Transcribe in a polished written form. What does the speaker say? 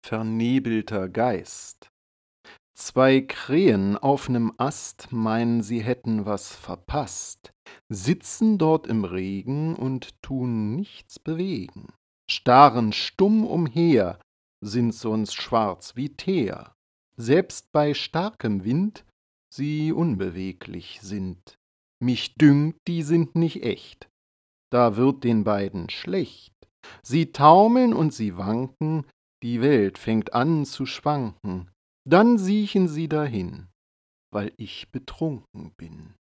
Vernebelter Geist. Zwei Krähen auf 'nem Ast meinen, sie hätten was verpasst, sitzen dort im Regen und tun nichts bewegen, starren stumm umher, sind sonst schwarz wie Teer, selbst bei starkem Wind sie unbeweglich sind. Mich dünkt, die sind nicht echt, da wird den beiden schlecht. Sie taumeln und sie wanken, die Welt fängt an zu schwanken, dann siechen sie dahin, weil ich betrunken bin.